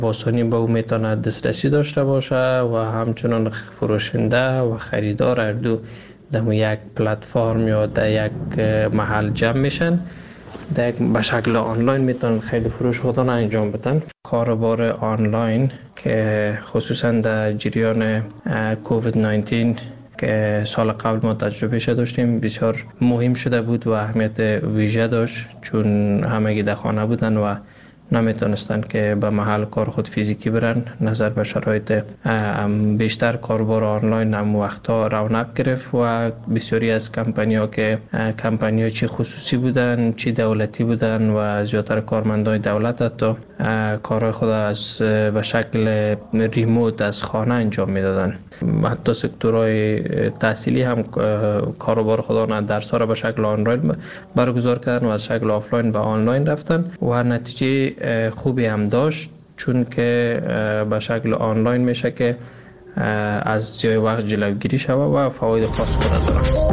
باسانی به او میتونه دسترسی داشته باشه و همچنان فروشنده و خریدار هر دو در یک پلتفرم یا در یک محل جمع میشن، به شکل آنلاین میتونن خیلی فروش خودن انجام بدن. کاروبار آنلاین که خصوصا در جریان کووید 19 که سال قبل ما تجربه داشتیم بسیار مهم شده بود و اهمیت ویژه داشت، چون همگی در خانه بودن و نمیتونستن که به محل کار خود فیزیکی برن. نظر به شرایط بیشتر کاروبار آنلاین هم وقتا رونق گرفت و بسیاری از کمپانی‌ها که کمپانی‌ها چی خصوصی بودن چی دولتی بودن و زیادتر کارمندای دولت حتی کارهای خود از به شکل ریموت از خانه انجام میدادن. حتی سکتورهای تحصیلی هم کاروبار خودان درس‌ها را به شکل آنلاین برگزار کردن و از شکل آفلاین به آنلاین رفتن و نتیجه خوبی هم داشت، چون که به شکل آنلاین میشه که از ضیاع وقت جلوگیری شود و فواید خاص خود داره.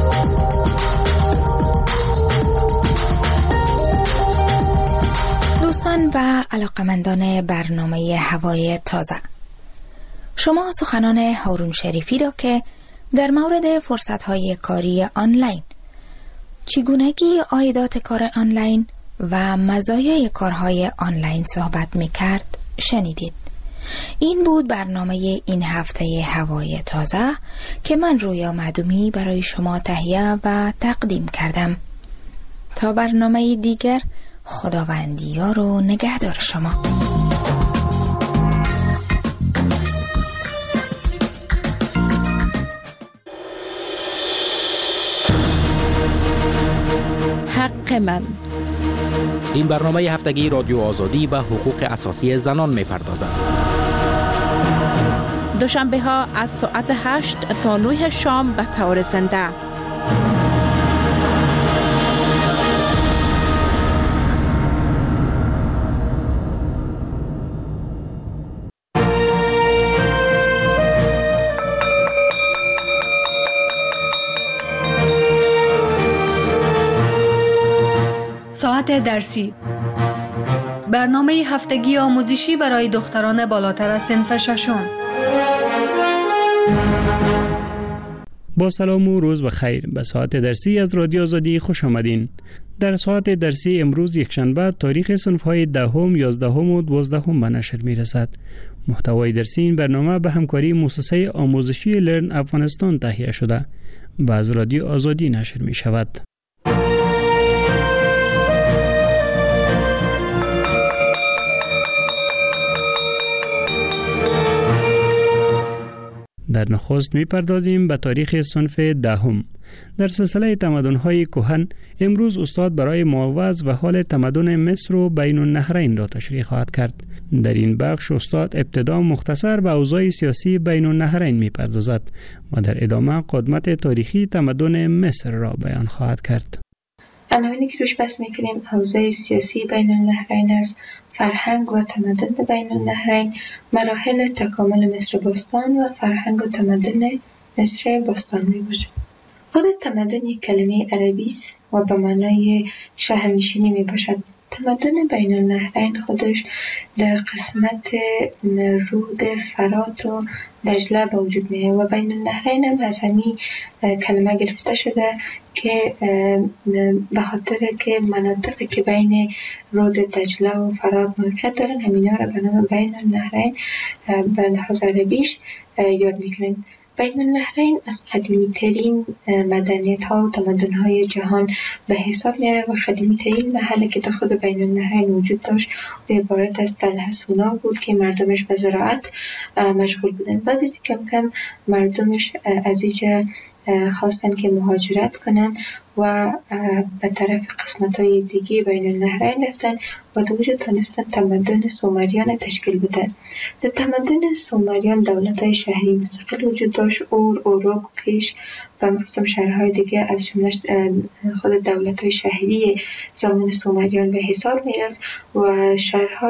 دوستان و علاقمندان برنامه هوای تازه، شما سخنان هارون شریفی را که در مورد فرصت‌های کاری آنلاین، چگونگی عایدات کار آنلاین و مزایای کارهای آنلاین صحبت می‌کرد شنیدید. این بود برنامه این هفته هوای تازه که من رویا معدومی برای شما تهیه و تقدیم کردم. تا برنامه دیگر، خداوند یار و نگهدار شما. حق من. این برنامه هفتگی رادیو آزادی به حقوق اساسی زنان می‌پردازد. دوشنبه ها از ساعت 8 تا 9 شام به طور زنده. ساعت درسی، برنامه هفتگی آموزشی برای دختران بالاتر از صنف ششم. با سلام و روز بخیر. به ساعت درسی از رادیو آزادی خوش آمدین. در ساعت درسی امروز یکشنبه تاریخ صنف‌های 10ام، 11ام و 12ام به نشر می‌رسد. محتوای درسی این برنامه به همکاری مؤسسه آموزشی لرن افغانستان تهیه شده و از رادیو آزادی نشر می‌شود. در نخست می‌پردازیم به تاریخ صنف 10ام. در سلسله تمدن‌های کهن امروز استاد برای معوض و حال تمدن مصر و بین النهرین را تشریح خواهد کرد. در این بخش استاد ابتدا مختصر به اوضاع سیاسی بین النهرین می‌پردازد و در ادامه قدمت تاریخی تمدن مصر را بیان خواهد کرد. عناوینی که روش بحث میکنیم اوضاع سیاسی بین النهرین است، فرهنگ و تمدن بین النهرین، مراحل تکامل مصر باستان و فرهنگ و تمدن مصر باستان می باشد. خود تمدن یک کلمه عربی است و به معنای شهرنشینی می باشد. تمدن بین النهرین خودش در قسمت رود فرات و دجله به وجود میه و بین النهرین هم از همین کلمه گرفته شده که به خاطر که مناطقی که بین رود دجله و فرات موقعیت دارن همینا را به نام بین النهرین به لحاظ عربیش یاد میکنیم. بین النهرین از قدیمی ترین مدنیت ها و تمدن های جهان به حساب میاد و قدیمی ترین محلی که تا خود بین النهرین وجود داشت و عبارت از تل حصونا بود که مردمش به زراعت مشغول بودن. بعد از کم کم مردمش از اینجا خواستن که مهاجرت کنن و به طرف قسمت‌های دیگه بین النهرین رفتن و در اونجا تونستن تمدن سومریان تشکیل بدن. در تمدن سومریان دولت‌های شهری مستقل وجود داشت، اوروک و کیش و قسم شهرهای دیگه از جمله خود دولت‌های شهری زمان سومریان به حساب میرفت و این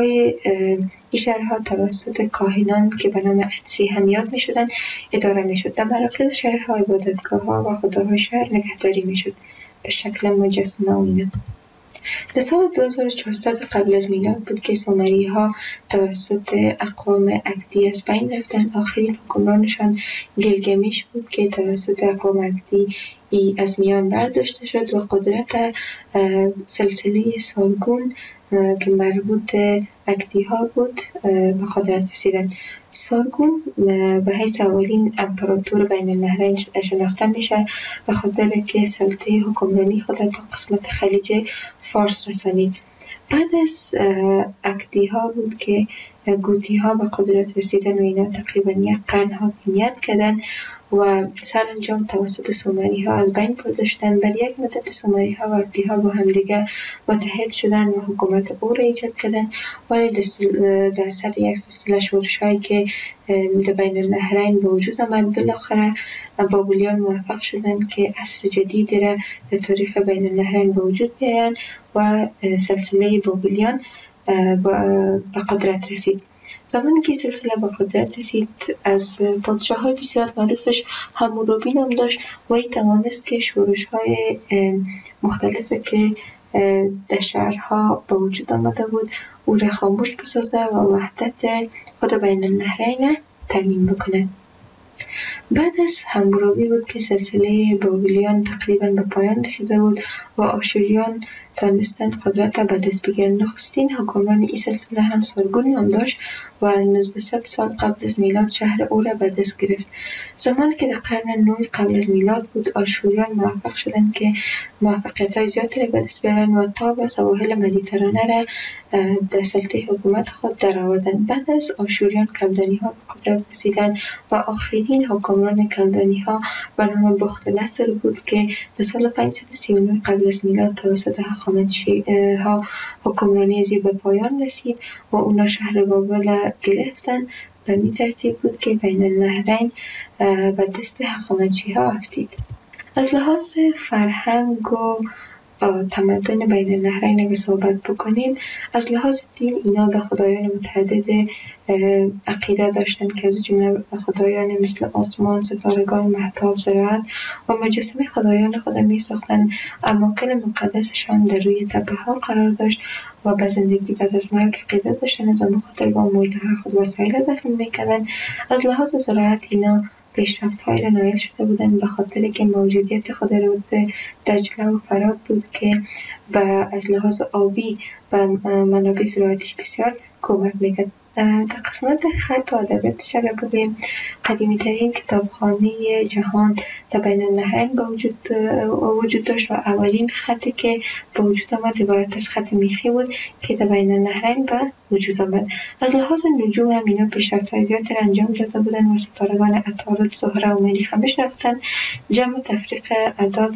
شهرها توسط کاهنان که به نام اتسی هم یاد میشدن اداره میشد. در مراکز شهرها عبادتگاه‌ها و خداهای شهر نگهداری میشد به شکل مجسمه و اینا. در سال 2400 قبل از میلاد بود که سومری ها توسط اقوام اکدی از بین رفتن. آخرین حکمرانشان گیلگمش بود که توسط اقوام اکدی از میان برداشته شد و قدرت سلسله سارگون که مربوط اکدی ها بود به قدرت رسیدن. سارگون به حیث اولین امپراتور بین النهرین شناخته میشه به خاطر که سلطه حکمرانی خود تا قسمت خلیج فارس رسانید. بعد از اکدی ها بود که گوتی ها به قدرت رسیدن و اینا تقریبا یک قرن حاکمیت کردن و سرانجام توسط سومری ها از بین برده شدن. بعد یک مدت سومری ها و اکدی ها با هم دیگه متحد شدن و حکومت او را ایجاد کردن، ولی در سر یک سلسله شورش هایی که در بین النهرین به وجود آمد، بالاخره بابلیان موفق شدند که عصر جدیدی را در تاریخ بین النهرین به وجود بیارن و سلسله بابلیان به قدرت رسید. زمانی که سلسله به قدرت رسید، از پادشاه های بسیار معروفش حمورابی نام داشت و ای توانست که شورش های مختلفی که در شهرها به وجود آمده بود او را خاموش بسازه و وحدت خود بین النهرین تامین بکنه. بعد از حمورابی بود که سلسله بابلیان تقریبا به پایان رسیده بود و آشوریان تانستن قدرت را به دست بگیرند. نخستین حکمران این سلسله هم سارگون نام داشت و 1900 سال قبل از میلاد شهر او را به دست گرفت. زمانی که در قرن 9 قبل از میلاد بود، آشوریان موفق شدند که موفقیت‌های زیادی را به دست بیارند و تا به سواحل مدیترانه را در سلطه حکومت خود درآوردند. بعد از آشوریان کلدانی ها به قدرت رسیدند و آخرین حکمران کلدانی ها به نام بخت نصر بود که در سال 539 قبل از میلاد توسط هخامنشی ها حکمرانی از به پایان رسید و اونا شهر بابل گرفتن. به این ترتیب بود که بین النهرین به دست هخامنشی ها افتید. از لحاظ فرهنگ و تمدن بین النهرین اگه صحبت بکنیم، از لحاظ دین اینا به خدایان متعدد عقیده داشتن که از جمله خدایان مثل آسمان، ستارگان، مهتاب، زراعت و مجسمه خدایان خود می ساختن. اماکن مقدسشان در روی تپه ها قرار داشت و به زندگی بعد از مرگ عقیده داشتن، از آن خاطر با مرده خود وسایل دفن میکردن. از لحاظ زراعت اینا پیشرفت‌هایی را نایل شده بودند به خاطر که موجودیت خود رود دجله و فرات بود که از لحاظ آبی و منابع زراعتیش بسیار کمک میکرد. در قسمت خط و ادبیاتش اگر بگوییم، قدیمی ترین کتابخانه جهان در بین النهرین به وجود داشت و اولین خطی که به وجود آمد عبارت از خط میخی بود که در بین النهرین به وجود آمد. از لحاظ نجوم هم اینا پیشرفت‌های زیادی را انجام داده بودند و ستارگان عطارد، زهره و مریخ هم میشناختند. جمع تفریق اعداد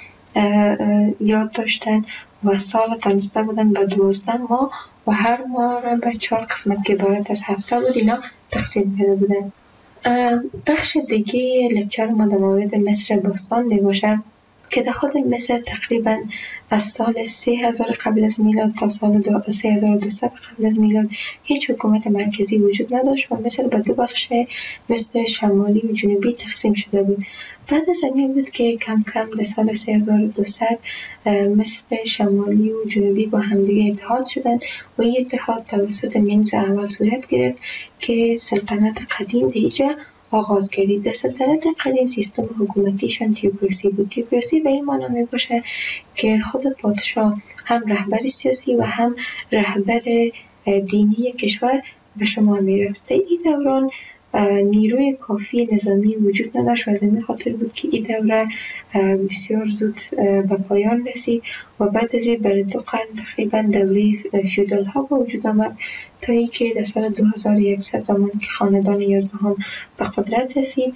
یاد داشتن و سال تانسته بودن به 12 ماه و هر ماه را به 4 قسمت که عبارت از هفته بود اینا تقسیم کرده بودن. بخش دیگه لکچر ما در مورد مصر باستان می باشد که در خود مصر تقریبا از سال 3000 قبل از میلاد تا سال 3200 قبل از میلاد هیچ حکومت مرکزی وجود نداشت و مصر به 2 بخش مصر شمالی و جنوبی تقسیم شده بود. بعد از این بود که کم کم در سال 3200 مصر شمالی و جنوبی با همدیگه اتحاد شدند و این اتحاد توسط منز اول صورت گرفت که سلطنت قدیم دیجا آغاز کردید. در سلطنت قدیم سیستم حکومتیشان تیوکراسی بود. تیوکراسی به این معنی می باشه که خود پادشاه هم رهبر سیاسی و هم رهبر دینی کشور به شما می رفته. این دوران نیروی کافی نظامی وجود نداشت و از این خاطر بود که این دوره بسیار زود به پایان رسید و بعد از این برای 2 قرن تقریبا دوره فیودال ها به وجود آمد تا اینکه در سال 2100 زمان که خاندان 11 به قدرت رسید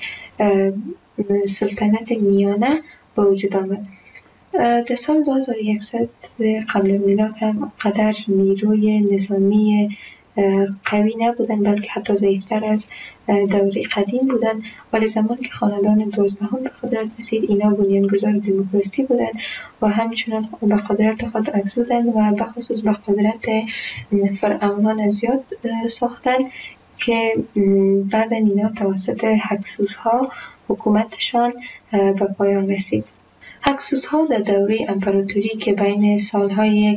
سلطنت میانه به وجود آمد. در سال 2100 قبل از میلاد هم قدر نیروی نظامی قوی نبودن بلکه حتی ضعیفتر از دوره قدیم بودن، ولی زمان که خاندان 12 به قدرت رسید اینا بنیانگذار دموکراسی بودن و همچنان به قدرت خود افزودن و بخصوص به قدرت فرعونان زیاد ساختن که بعد اینا توسط هکسوس ها حکومتشان به پایان رسید. هکسوس‌ها در دوره امپراتوری که بین سالهای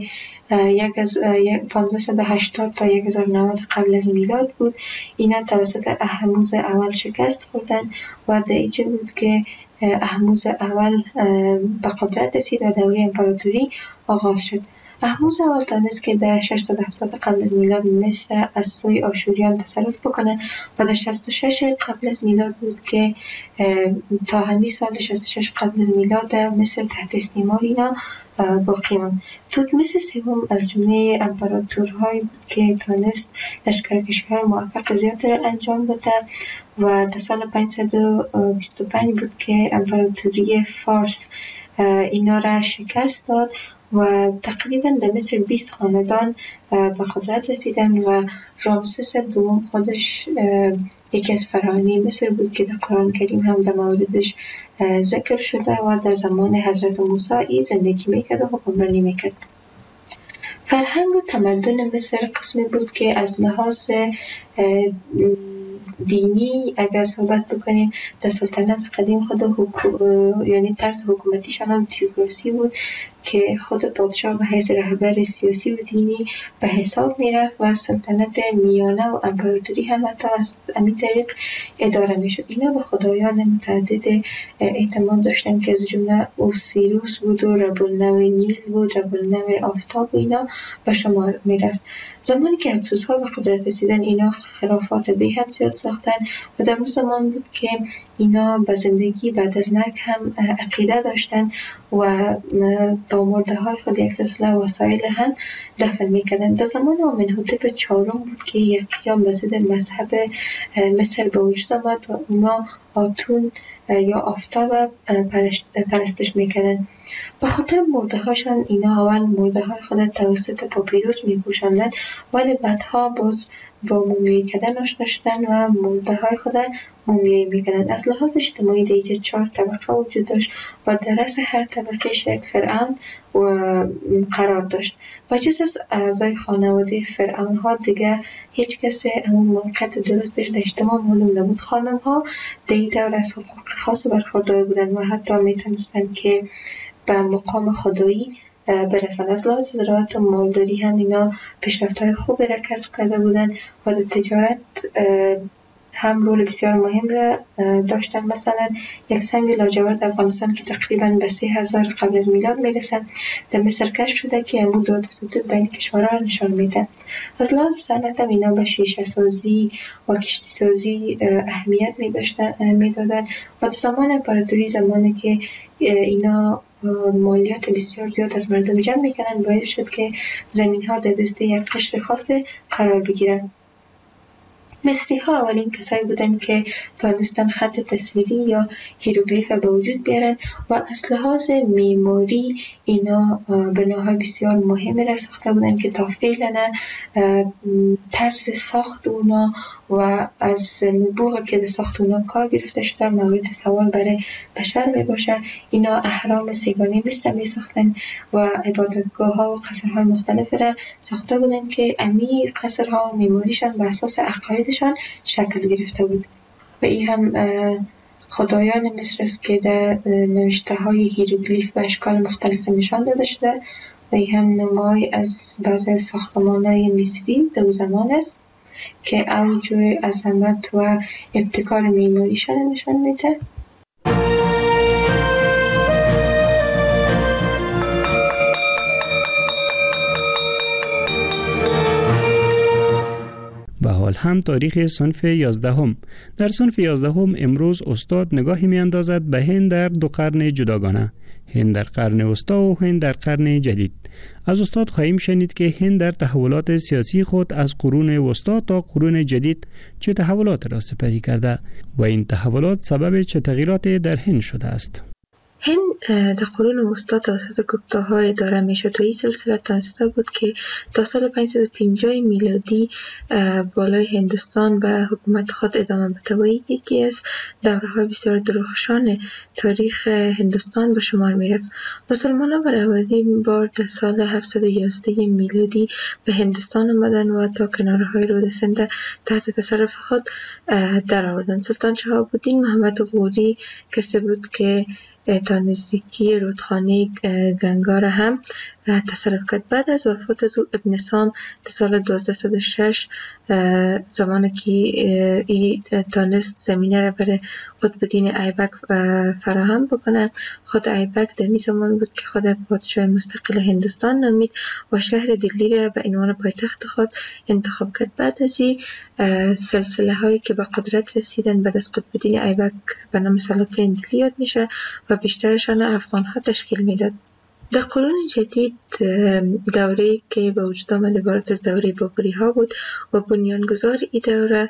1580 تا 1090 قبل از میلاد بود، اینا توسط اهموز اول شکست خوردن و در اینجا بود که اهموز اول به قدرت رسید و دوره امپراتوری آغاز شد. اهموز اول تانست که در 670 قبل از میلاد مصر از سوی آشوریان تصرف بکنه و در 66 قبل از میلاد بود که تا همین سال 66 قبل از میلاد مصر تحت استعمار اینا باقی ماند. توتمس سوم از جمله امپراتورهایی بود که تانست لشکرکشی‌های موفق زیاد را انجام بده و در سال 525 بود که امپراتوری فارس اینا را شکست داد و تقریبا در مصر 20 خاندان به قدرت رسیدن و رامسس دوم خودش یکی از فراعنه مصر بود که در قرآن کریم هم در موردش ذکر شده و در زمان حضرت موسی زندگی میکرد و حکمرانی میکرد. فرهنگ و تمدن مصر قسمی بود که از لحاظ دینی اگر صحبت بکنیم در سلطنت قدیم خود یعنی طرز حکومتیشان هم تیوکراسی بود که خود پادشاه به حیث رهبر سیاسی و دینی به حساب میرفت و سلطنت میانه و امپراتوری هم حتی از همین طریق اداره میشد. اینا به خدایان متعدد اعتماد داشتن که از جمله اوسیروس بود و رب النوع نیل بود، رب النوع آفتاب و اینا به شمار میرفت. زمانی که هکسوس‌ها به قدرت رسیدن اینا خرافات بی‌حد زیاد ساختن و در زمان بود که اینا به زندگی بعد از مرگ هم عقیده داشتن و با مرده های خود یک سلسله وسایل هم دفن میکردن. در زمان آمنحتب چهارم بود که یک قیام به ضد مذهب مصر به وجود آمد و اونا آتون یا آفتاب پرستش میکردن. به خاطر مرده هاشان اینا اول مرده های خود توسط پاپیروس میپوشاندن ولی بعدها باز با مومیایی کردن آشنا شدن و مرده های خود مومیایی میکردن. از لحاظ اجتماعی در اینجا 4 طبقه وجود داشت و در رأس هر طبقه یک فرعون قرار داشت و جز از اعضای خانواده فرعون ها دیگه هیچ کسی همون موقعیت درستش در اجتماع معلوم نبود. خانم ها در این دور از حقوق خاص برخوردار بودن و حتی میتونستن که به مقام خدایی برسن. از لحاظ زراعت و مالداری هم اینا پیشرفت‌های خوبی را کسب کرده بودن و در تجارت هم رول بسیار مهم را داشتن. مثلا یک سنگ لاجورد افغانستان که تقریباً به 3000 قبل از میلاد میرسه در مصر کشف شده که امو داد ستود بین کشورها نشان میده. از لحاظ صنعت هم اینا به شیشه سازی و کشتی سازی اهمیت میدادن و در زمان امپراتوری زمانی که اینا مالیات بسیار زیاد از مردم جمع میکنن باعث شد که زمین ها در دست یک قشر خاص قرار بگیرن. مصری ها اولین کسایی بودن که تانستن خط تصویری یا هیروگلیف به وجود بیارن و از لحاظ معماری اینا بناهای بسیار مهمی را ساخته بودن که تا فعلا طرز ساخت اونا و از نبوغ که در ساخت اونا کار گرفته شده مورد سوال برای بشر می باشه. اینا اهرام سیگانی مصر می ساختن و عبادتگاه ها و قصرهای مختلف را ساخته بودن که امی قصرها و معماریشان به اساس عقاید شکل گرفته بود و این هم خدایان مصر است که در نوشته های هیروگلیف به اشکال مختلف نشان داده شده و این هم نمای از بعض از ساختمان های مصری در زمان است که اوج عظمت و ابتکار معماریشان نشان میده. و حال هم تاریخ صنف 11. در صنف 11 امروز استاد نگاهی می اندازد به هند در 2 قرن جداگانه، هند در قرن وسطی و هند در قرن جدید. از استاد خواهیم شنید که هند در تحولات سیاسی خود از قرون وسطی تا قرون جدید چه تحولات را سپری کرده و این تحولات سبب چه تغییرات در هند شده است. هند در قرون وسطی توسط گپتاها اداره میشد و این سلسله تانسته بود که تا سال 550 میلادی بالای هندوستان به حکومت خود ادامه بده و یکی از دوره‌های بسیار درخشان تاریخ هندوستان به شمار میرفت. مسلمانان برای اولین بار در سال 711 میلادی به هندوستان آمدن و تا کنارهای رود سند تحت تصرف خود در آوردند. سلطان شهاب الدین محمد غوری کسی بود که تا نزدیکی رودخانه گنگا را هم تصرف کرد. بعد از وفات از ابن سام در سال 1206 زمانی که ای تانست زمینه را برای قطب‌الدین ایبک فراهم بکنه، خود ایبک در می زمان بود که خود پادشاه مستقل هندوستان نامید و شهر دلی را به عنوان پایتخت خود انتخاب کرد. بعد از این سلسله هایی که به قدرت رسیدن بعد از قطب‌الدین ایبک به نام سلاطین دلی یاد میشه و بیشترشان افغان ها تشکیل میداد. در قرون جدید دوره‌ای که به وجود آمد عبارت از دوره بابری ها بود و بنیانگذار این دوره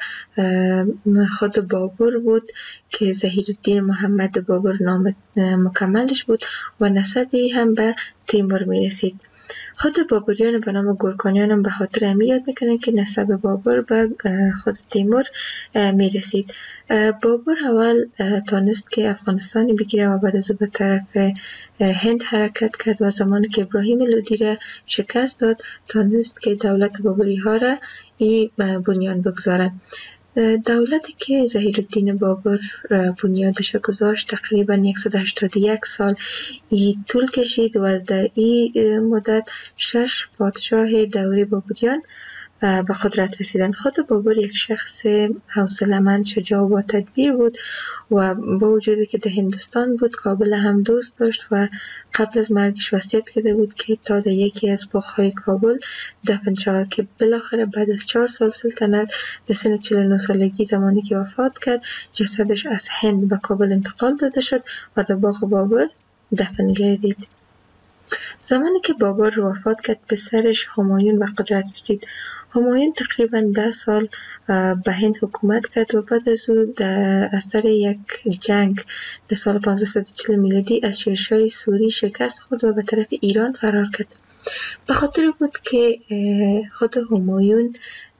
خود بابر بود که ظهیرالدین محمد بابر نام مکملش بود و نسبی هم به تیمور می رسید. خود بابریان به نام گورکانیان هم به خاطر همی یاد میکنن که نسب بابر به خود تیمور می رسید. بابر اول تانست که افغانستانی بگیره و بعد از او به طرف هند حرکت کرد و زمانی که ابراهیم لودی را شکست داد تانست که دولت بابری ها را بنیان بگذاره. دولتی که ظهیرالدین بابر بنیادش گذاشت تقریبا 181 سال طول کشید و در این مدت 6 پادشاه دوره بابریان به قدرت رسیدن. خود بابر یک شخص حوصله‌مند، شجاع و با تدبیر بود و با وجودی که در هندوستان بود کابل هم دوست داشت و قبل از مرگش وصیت کرده بود که تا در یکی از باغ‌های کابل دفن شود که بالاخره بعد از 4 سال سلطنت در سن 49 سالگی زمانی که وفات کرد جسدش از هند به کابل انتقال داده شد و در باغ بابر دفن گردید. زمانی که بابر وفات کرد پسرش همایون به قدرت رسید. همایون تقریبا 10 سال به هند حکومت کرد و بعد از او در اثر یک جنگ در سال 1540 میلادی از شیرشاه سوری شکست خورد و به طرف ایران فرار کرد. به خاطر بود که خود همایون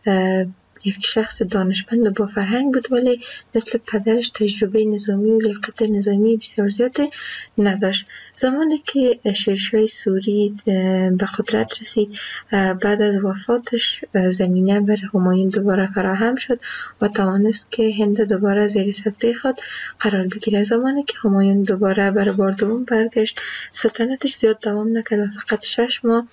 یک شخص دانشمند و با فرهنگ بود ولی مثل پدرش تجربه نظامی و لیاقت نظامی بسیار زیاد نداشت. زمانی که شیرشاه سوری به قدرت رسید بعد از وفاتش زمینه بر همایون دوباره فراهم شد و توانست که هند دوباره زیر سلطه خود قرار بگیره. زمانی که همایون دوباره برای بار دوم برگشت سلطنتش زیاد دوام نکرد و فقط 6 ماه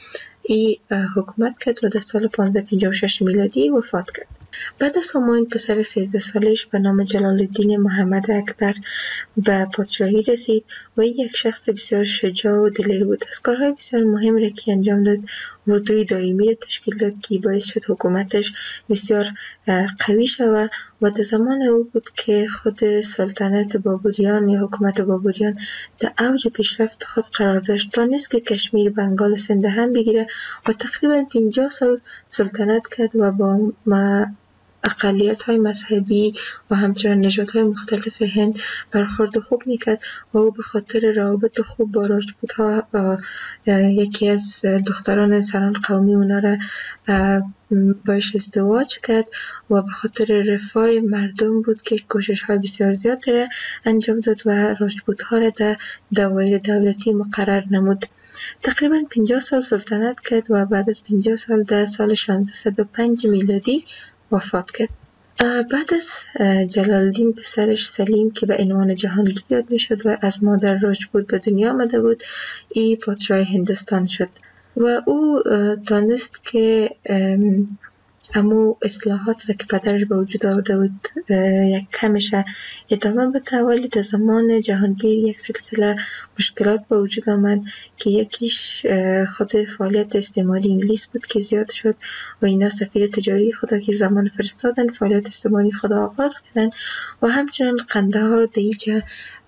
حکومت کرد و در سال 1556 میلادی وفات کرد. بعد از همایون پسر 13 سالش به نام جلال الدین محمد اکبر به پادشاهی رسید و یک شخص بسیار شجاع و دلیر بود. از کارهای بسیار مهم را که انجام داد اردوی دائمی را تشکیل داد که باعث شد حکومتش بسیار قوی شود و در زمان او بود که خود سلطنت بابریان یا حکومت بابریان در اوج پیشرفت خود قرار داشت. تانست که کشمیر، بنگال و سند هم بگیره و تقریبا 50 سال سلطنت کرد و با اقلیت های مذهبی و همچنان نژادهای مختلف هند برخورد خوب میکرد و او به خاطر روابط خوب با راجپوت ها یکی از دختران سران قومی اونا را باش ازدواج کرد و به خاطر رفاه مردم بود که کوشش های بسیار زیاد را انجام داد و راجپوت ها را در دوایر دولتی مقرر نمود. تقریبا 50 سال سلطنت کرد و بعد از 50 سال در سال 1605 میلادی وفات کرد. بعد از جلال الدین پسرش سلیم که به عنوان جهانگیر یاد می شد و از مادر راجپوت به دنیا آمده بود ای پادشاه هندوستان شد و او دانست که امو اصلاحات را که پدرش به وجود آورده بود یک کمش ادامه بده ولی در زمان جهانگیر یک سلسله مشکلات به وجود آمد که یکیش خود فعالیت استعماری انگلیس بود که زیاد شد و اینا سفیر تجاری خدا که زمان فرستادن فعالیت استعماری خدا آغاز کردن و همچنان قندهار رو دیجا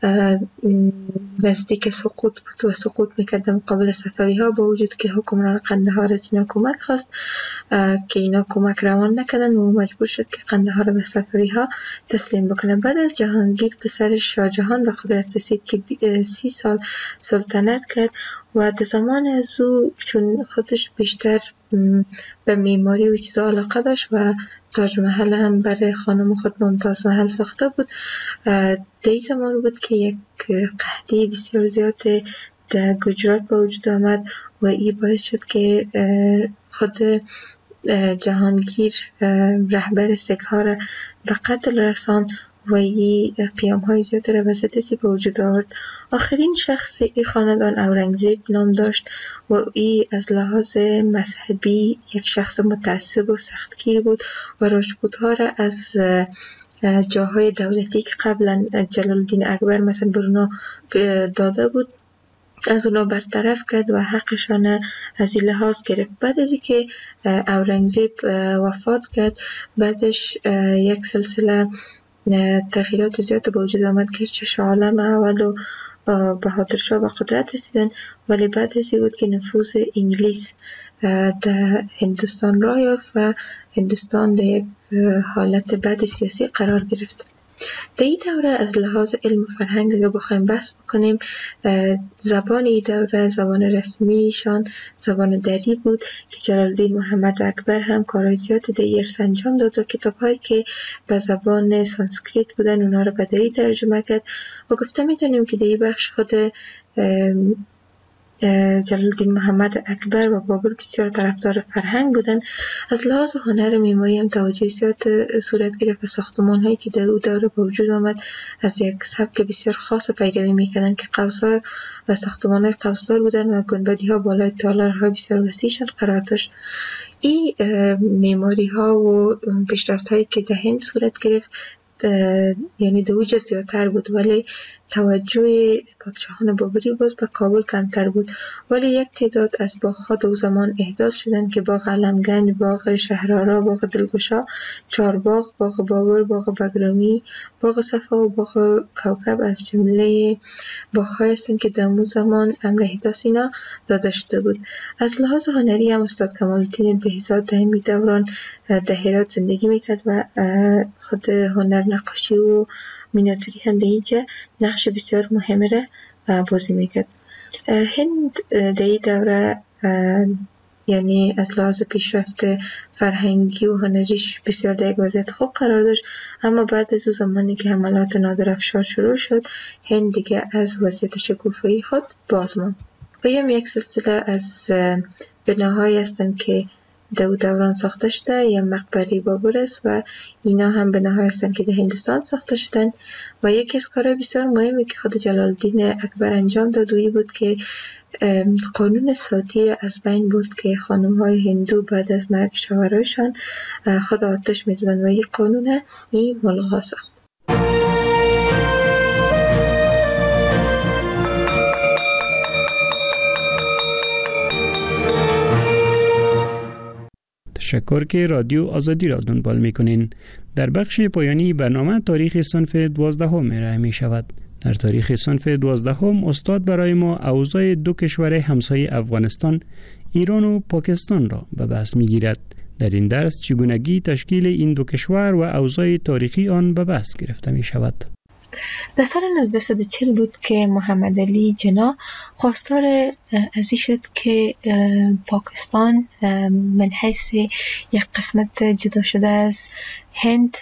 نزدیک سقوط بود و سقوط میکرد مقابل صفوی ها با وجود که حکمران قندهار از اینا کمک خواست که اینا کمک روان نکردن و مجبور شد که قندهار به صفوی ها تسلیم بکنه. بعد از جهانگیر پسر شاه جهان به قدرت رسید که 30 سال سلطنت کرد و در زمان از او چون خودش بیشتر به معماری و چیزا علاقه داشت و تاج محل هم برای خانم خود ممتاز محل ساخته بود. در زمان بود که یک قحطی بسیار زیاد در گجرات به وجود آمد و این باعث شد که خود جهانگیر رهبر سیک‌ها را به قتل رساند و ای قیام های زیاد را به ضد به وجود آورد. آخرین شخص این خاندان اورنگزیب نام داشت و ای از لحاظ مذهبی یک شخص متعصب و سختگیر بود و راجپوت ها را از جاهای دولتی که قبلا جلال الدین اکبر مثلا برنا داده بود از اونا برطرف کرد و حقشان از این لحاظ گرفت. بعد از اینکه اورنگزیب وفات کرد، بعدش یک سلسله تغییرات زیاد به وجود آمد که شاه عالم اول و بهادر شاه به قدرت رسیدن، ولی بعد از این بود که نفوذ انگلیس در هندوستان راه یافت و هندوستان در یک حالت بد سیاسی قرار گرفت. در این دوره از لحاظ علم و فرهنگ اگه بخوایم بحث بکنیم، زبان این دوره زبان رسمیشان زبان دری بود که جلال الدین محمد اکبر هم کارهای زیاد در ارث انجام داد و کتاب‌هایی که به زبان سانسکریت بودن اونا رو به دری ترجمه کرد و گفته میتونیم که در این بخش خود جلال الدین محمد اکبر و بابر بسیار طرفدار فرهنگ بودن. از لحاظ هنر و معماری هم توجه زیاد صورت گرفت و ساختمان هایی که در او دوره به وجود آمد از یک سبک بسیار خاص و پیروی میکردن که قوس‌ها و ساختمان های قوس‌دار بودن و گنبدی ها بالای تالارهای بسیار وسیعشان قرار داشت. این معماری ها و پیشرفت هایی که در هند صورت گرفت یعنی در اوج زیادتر بود، ولی توجه پادشاهان بابری باز به کابل کمتر بود. ولی یک تعداد از باغ‌ها در زمان احداث شدند که باغ علمگنج، باغ شهرآرا، باغ دلگشا، چارباغ، باغ بابر، باغ بگرامی، باغ صفا و باغ کوکب از جمله باغ‌هایی هستند که در اون زمان امر احداث اینا داده شده بود. از لحاظ هنری هم استاد کمال‌الدین بهزاد در این دوران در هرات زندگی میکرد و خود هنر نقاشی و مینیاتوری هم در اینجا نقش بسیار مهمه را بازی میکرد. هند در این دوره یعنی از لحاظ پیشرفت فرهنگی و هنریش بسیار در یک وضعیت خوب قرار داشت، اما بعد از اون زمانی که حملات نادرافشار شروع شد، هند دیگه از وضعیت شکوفایی خود باز ماند. و یک سلسله از بناهایی هستند که در دوران ساخته شده، یا مقبره بابر است و اینا هم بناهایی هستند که در هندوستان ساخته شدن. و یکی از کارهای بسیار مهمی که خود جلال الدین اکبر انجام داد بود که قانون ساتی را از بین برد که خانم‌های هندو بعد از مرگ شوهرایشان خود آتش می‌زدند و این قانون این ملغا ساخت. تشکر که رادیو آزادی را دنبال میکنین. در بخش پایانی برنامه تاریخ صنف 12 ارائه می شود. در تاریخ صنف 12 استاد برای ما اوضاع دو کشور همسایه افغانستان، ایران و پاکستان را به بحث می گیرد. در این درس چگونگی تشکیل این دو کشور و اوضاع تاریخی آن به بحث گرفته می شود. در سال 1940 بود که محمد علی جنا خواستار ازی شد که پاکستان من حیث یک قسمت جدا شده از هند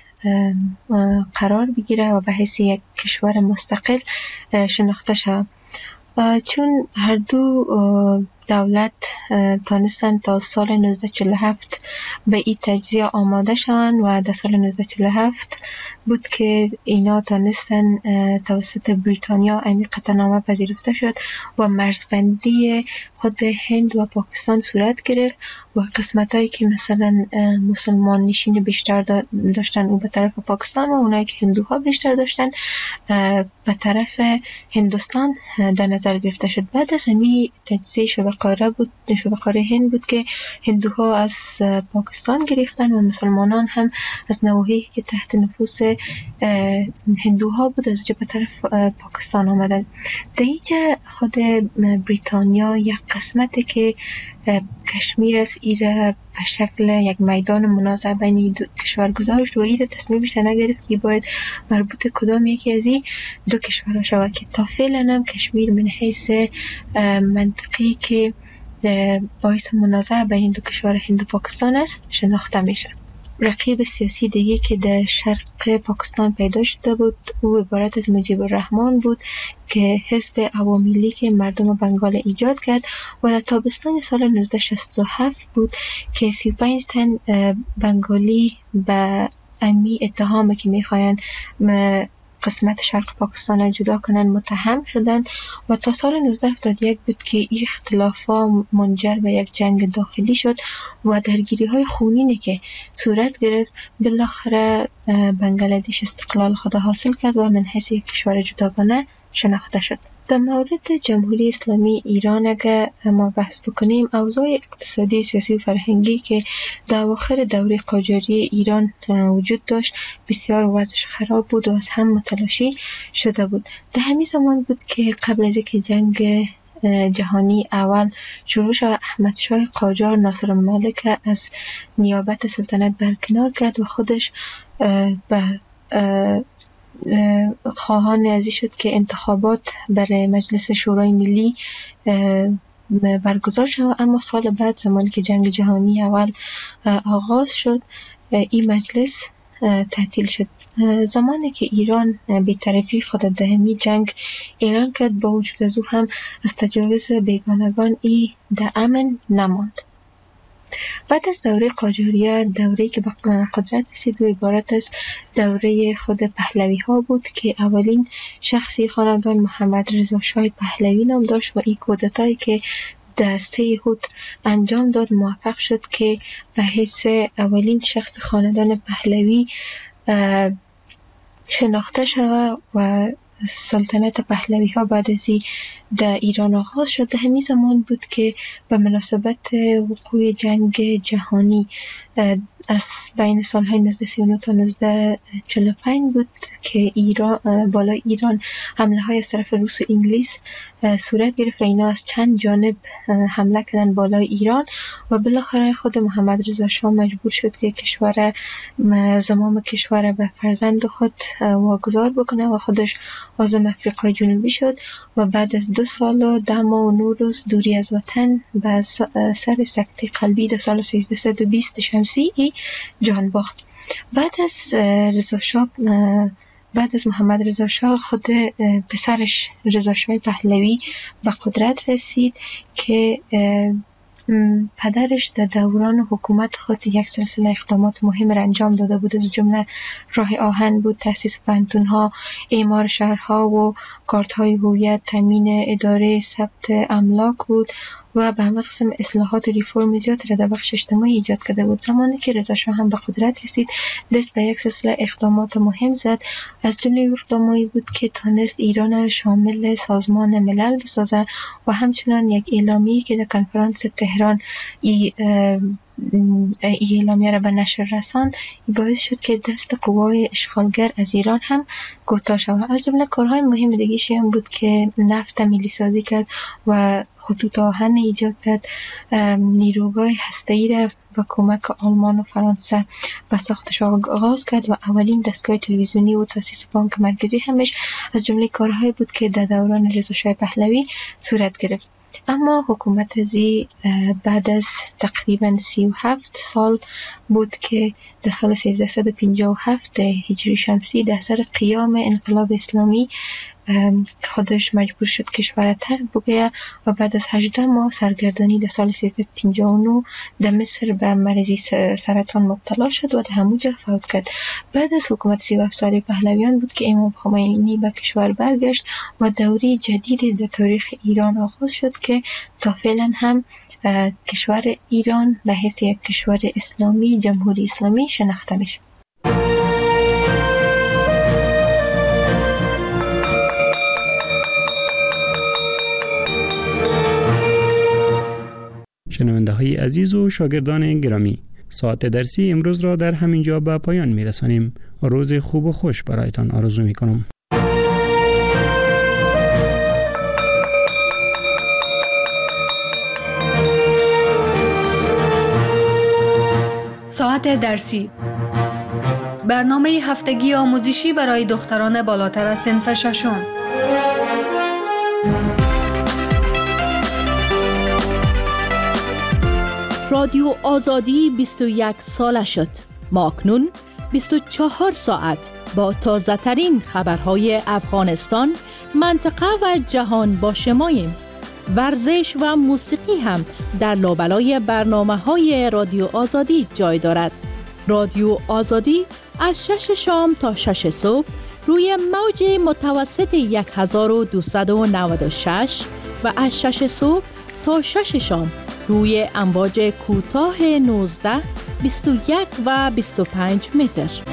قرار بگیره و به حیث یک کشور مستقل شناخته شود. چون هر دو دولت تانستن تا سال 1947 به این تجزیه آماده شدن و در سال 1947 بود که اینا تانستن توسط بریتانیا این قطعنامه پذیرفته شد و مرزبندی خود هند و پاکستان صورت گرفت و قسمتایی که مثلا مسلمان نشین بیشتر داشتن او به طرف پاکستان و اونایی که هندوها بیشتر داشتن به طرف هندوستان در نظر گرفته شد. بعد از همین تجزیه شبه‌قاره هند بود که هندوها از پاکستان گرفتن و مسلمانان هم از نواحی که تحت نفوذ هندوها بود از به طرف پاکستان آمدن. در اینجا خود بریتانیا یک قسمتی که کشمیر از ایره به شکل یک میدان منازعه بین دو کشور گذاشت و ایره تصمیمش نگرفت که باید مربوط کدام یکی از این دو کشورها شود که تا فعلا هم کشمیر من حیث منطقی که باعث منازعه بین دو کشور هند و پاکستان است شناخته میشه. رقیب سیاسی دیگه که در شرق پاکستان پیدا شده بود او عبارت از مجیب الرحمن بود که حزب عوامی لیگ مردم بنگال ایجاد کرد و در تابستان سال 1967 بود که 35 تن بنگالی به امی اتهامی که میخواین قسمت شرق پاکستان را جدا کنن متهم شدند و تا سال 1971 بود که این اختلافات منجر به یک جنگ داخلی شد و درگیری های خونینی که صورت گرفت بالاخره بنگلادش استقلال خود حاصل کرد و من حیث یک کشور جداگانه شناخته شد. در مورد جمهوری اسلامی ایران اگر ما بحث بکنیم، اوضاع اقتصادی، سیاسی و فرهنگی که در اواخر دوره قاجاری ایران وجود داشت بسیار وضعش خراب بود و از هم متلاشی شده بود. در همین زمان بود که قبل از اینکه جنگ جهانی اول شروع شد، احمد شاه قاجار ناصر الملک از نیابت سلطنت برکنار کرد و خودش به خواهان ازی شد که انتخابات برای مجلس شورای ملی برگزار شد. اما سال بعد زمانی که جنگ جهانی اول آغاز شد این مجلس تعطیل شد. زمانی که ایران بی‌طرفی خود در همین جنگ اعلان کرد، با وجود از او هم از تجاوز بیگانگان ای در امن نماند. بعد از دوره قاجاریه، دوره‌ای که به قدرت رسید و عبارت از دوره خود پهلوی ها بود که اولین شخصی خاندان محمد رضا شاه پهلوی نام داشت و این کودتایی که در 3 هوت انجام داد موفق شد که به حیث اولین شخص خاندان پهلوی شناخته شود و سلطنت پهلوی ها بعد از در ایران آغاز شد. همین زمان بود که به مناسبت وقوع جنگ جهانی از بین سالهای 1939 تا 1945 بود که بالای ایران حمله های از طرف روس و انگلیس صورت گرفت و اینا از چند جانب حمله کردن بالای ایران و بالاخره خود محمد رضا شاه مجبور شد که زمام کشور به فرزند خود واگذار بکنه و خودش عازم افریقای جنوبی شد و بعد از 2 سال و 10 ماه و 9 روز دوری از وطن به سر سکته قلبی در سال 1320 شمسی جان باخت. بعد از محمد رضا شاه خود پسرش رضا شاه پهلوی به قدرت رسید که پدرش در دوران حکومت خود یک سلسله اقدامات مهم را انجام داده بود. از جمله راه آهن بود، تأسیس پانتون‌ها، اعمار شهرها و کارت‌های هویت، تامین اداره ثبت املاک بود و به همه قسم اصلاحات و ریفرم زیاد را در بخش اجتماعی ایجاد کرده بود. زمانی که رضا شاه هم به قدرت رسید دست به یک سلسله اقدامات مهم زد. از جمله اقداماتی بود که تانست ایران شامل سازمان ملل بسازد و همچنان یک اعلامیه که در کنفرانس تهران اعلامیه را به نشر رساند باعث شد که دست قوای اشغالگر از ایران هم کوتاه شود. از جمله کارهای مهم دیگه‌ای هم بود که نفت ملی سازی کرد و خطوط آهن ایجاد کرد، نیروگاه هسته‌ای را با کمک آلمان و فرانسه به ساختش آغاز کرد و اولین دستگاه تلویزیونی و تأسیس بانک مرکزی همش از جمله کارهای بود که در دوران رضا شاه پهلوی صورت گرفت. اما حکومت ازی بعد از تقریبا 37 سال بود که در سال 1357 هجری شمسی در سر قیام انقلاب اسلامی خودش مجبور شد کشور ترک بگیرد و بعد از 18 ماه سرگردانی در سال 1359 در مصر به مرضی سرطان مبتلا شد و در همونجا فوت کرد. بعد از حکومت 37 ساله پهلویان بود که امام خمینی به کشور برگشت و دوره جدید در تاریخ ایران آغاز شد که تا فعلا هم کشور ایران به حیث یک کشور اسلامی، جمهوری اسلامی شناخته میشه. شنونده های عزیز و شاگردان گرامی، ساعت درسی امروز را در همین جا به پایان می رسانیم. روز خوب و خوش برایتان آرزو می کنم. ساعت درسی، برنامه هفتگی آموزشی برای دختران بالاتر از صنف ششم. رادیو آزادی 21 ساله شد. ما اکنون 24 ساعت با تازه ترین خبرهای افغانستان، منطقه و جهان با شماییم. ورزش و موسیقی هم در لابلای برنامه‌های رادیو آزادی جای دارد. رادیو آزادی از 6 شام تا 6 صبح روی موج متوسط 1296 و از 6 صبح تا 6 شام روی امواج کوتاه 19، 21 و 25 متر.